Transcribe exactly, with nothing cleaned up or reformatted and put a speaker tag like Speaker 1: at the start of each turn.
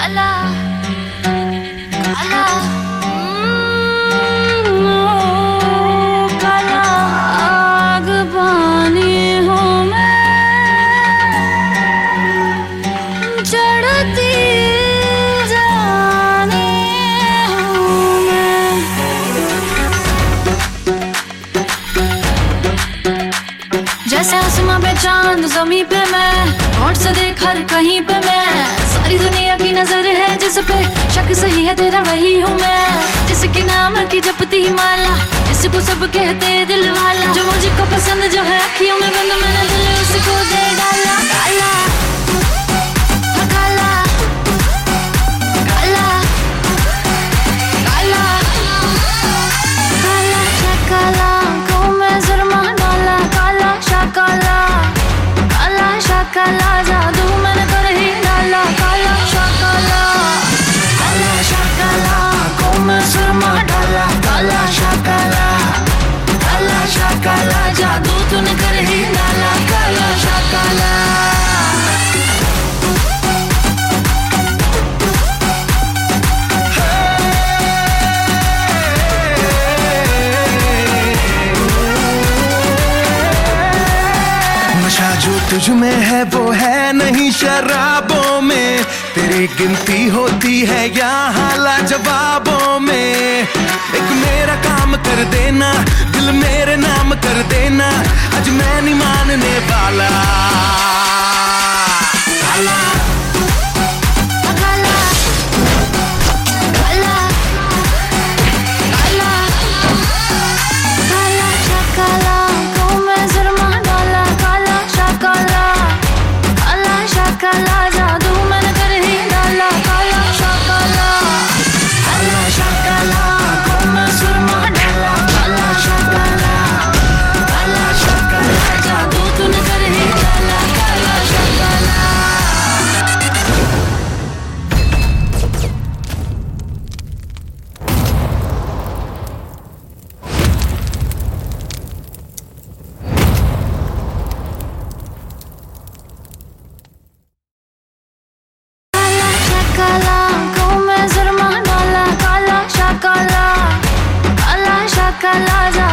Speaker 1: काला काला काला आग पानी हूँ मैं, चढ़ती जानी हूँ मैं। जैसे आसमां पे चांद ज़मीं पे मैं, होठ से देख हर कहीं पे मैं, सारी दुनिया की नजर है जिस पे, शक सही है तेरा वही हूँ मैं। जिसके नाम की जपती माला, जिसको सब कहते दिल वाला, जो मुझको पसंद जो है अखियों में बंद, मैंने दिल उसको दे डाला। काला काला काला काला काला शाकाला को मैं जुर्मा डाला। काला शाकाला काला शाकाला जादू मैंने कर ही डाला। काला शाकाला काला शाकाला को मैं जुर्मा डाला। काला शाकाला काला शाकाला जादू तूने कर ही डाला। काला शाकाला
Speaker 2: जो तुझ में है वो है नहीं शराबों में, तेरी गिनती होती है यहाँ लाजवाबों में। एक मेरा काम कर देना, दिल मेरे नाम कर देना, आज मैं नहीं मानने वाला। काला
Speaker 1: काला काला काला काला शाकाला को मैं जुर्मा डाला। काला शाकाला काला शाकाला जादू मैंने कर ही डाला। काला शाकाला काला शाकाला को मैं जुर्मा डाला। काला शाकाला काला शाकाला जादू तूने कर ही डाला। काला शाकाला काला को मैं जुर्मा डाला। काला शाकाला काला शाकाला जा